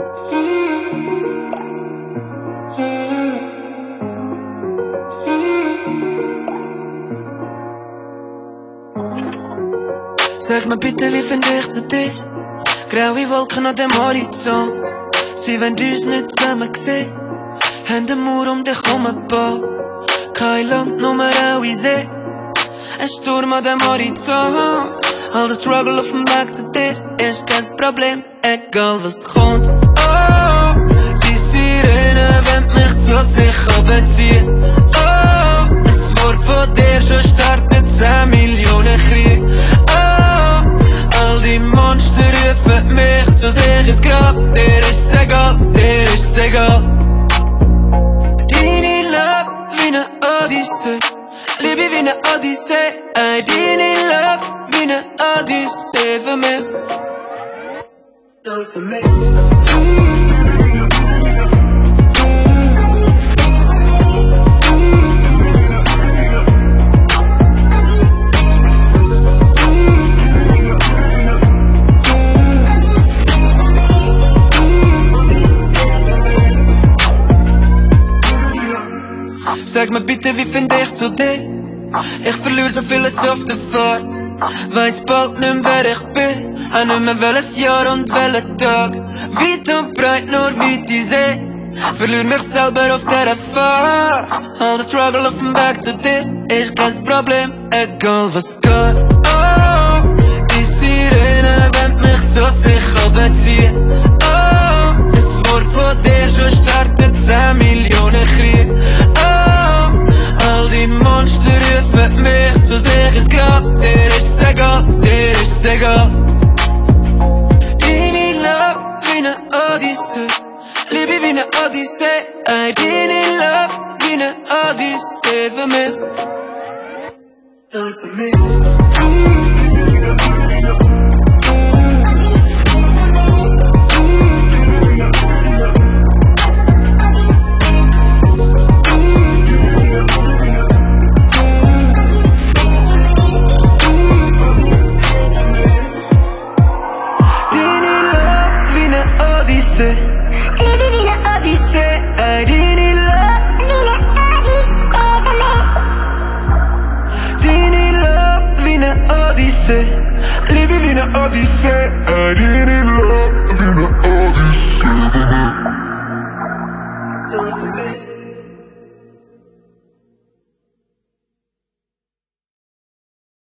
Sag mir bitte, wie find ich zu dir? Graue Wolken an dem Horizont. Sie wollen uns nicht zusammen sehen. Haben den Mauer um dich herumgebaut. Kein Land, nur auch See. Ein Sturm an dem Horizont. All der Struggle auf dem Weg zu dir ist kein Problem, egal was kommt. Oh, die Sirene wollen mich zu sich abziehen. Oh, ein Wort von dir, schon startet 10 Millionen Krieg. Oh, all die Monster rufen mich zu sich ins Grab. Dir ist's egal, dir ist's egal. Deine Love wie ne Odyssee, Liebe wie ne Odyssee. Ey, deine Love wie ne Odyssee für mich. Nur für mich. Sag mir bitte, wie find ich zu dir? Ich verliere so vieles auf der Fahrt. Weiss bald nicht mehr, wer ich bin. Auch nicht mehr welches Jahr und welcher Tag. Weit und breit, nur weit die See. Verliere mich selber auf dieser Fahrt. All der Struggle auf dem Weg zu dir ist kein Problem, egal was geht. Oh, die Sirene wollen mich zu sich abziehen. Oh, das Wort von dir, schon startet 10 Millionen Krieg. All die Monster rufen mich zu sich ins Grab. Dir ist's egal, dir ist's egal. Deine Love wie ne Odyssee, Liebe wie ne Odyssee. Ey, deine Love wie ne Odyssee für mich. Nur für mich. Liebe wie ne Odyssee, ey, deine Love wie ne Odyssee für mich. Deine Love wie ne Odyssee, Liebe wie ne Odyssee, ey, deine Love wie ne Odyssee für mich. Nur für mich.